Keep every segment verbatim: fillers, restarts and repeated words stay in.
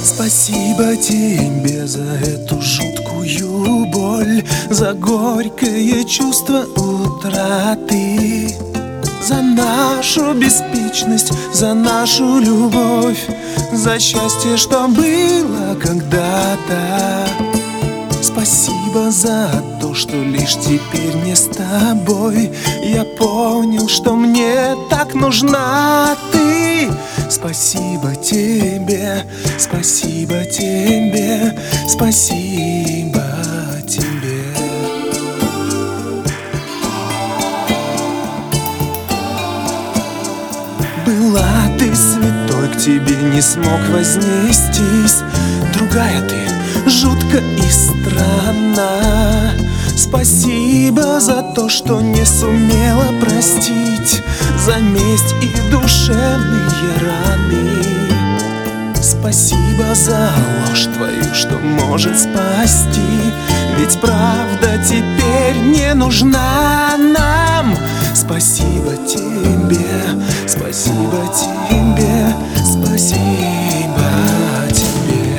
Спасибо тебе за эту жуткую боль, за горькое чувство утраты, за нашу беспечность, за нашу любовь, за счастье, что было когда-то. Спасибо за то, что лишь теперь не с тобой я понял, что мне так нужна ты. Спасибо тебе, спасибо тебе, спасибо тебе. Была ты святой, к тебе не смог вознестись. Другая ты жутко и странно. Спасибо за то, что не сумела простить, за месть и душевные раны. Спасибо за ложь твою, что может спасти, ведь правда теперь не нужна нам. Спасибо тебе, спасибо тебе, спасибо тебе.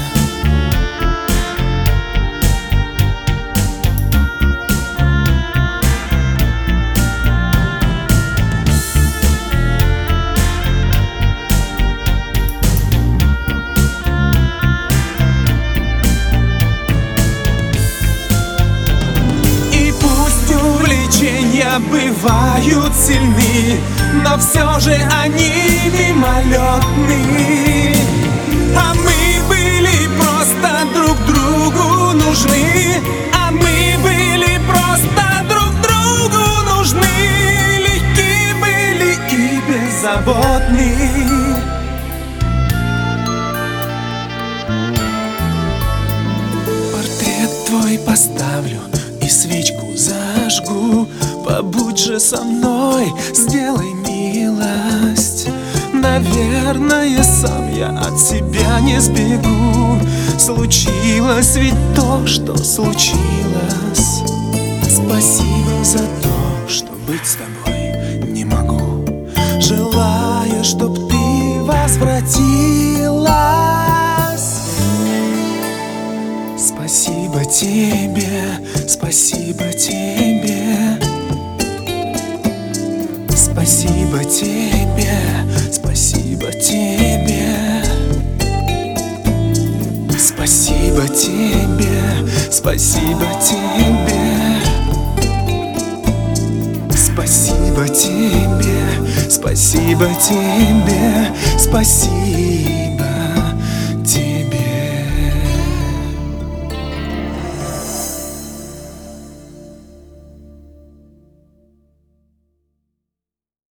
Бывают сильны, но все же они мимолетны. А мы были просто друг другу нужны, а мы были просто друг другу нужны. Легки были и беззаботны. Портрет твой поставлю и свечку зажгу. Побудь же со мной, сделай милость. Наверное, сам я от себя не сбегу. Случилось ведь то, что случилось. Спасибо за то, что быть с тобой не могу. Желаю, чтоб ты возвратилась. Спасибо тебе, спасибо тебе. Спасибо тебе, спасибо тебе. Спасибо тебе, спасибо тебе. Спасибо тебе, спасибо тебе, спасибо.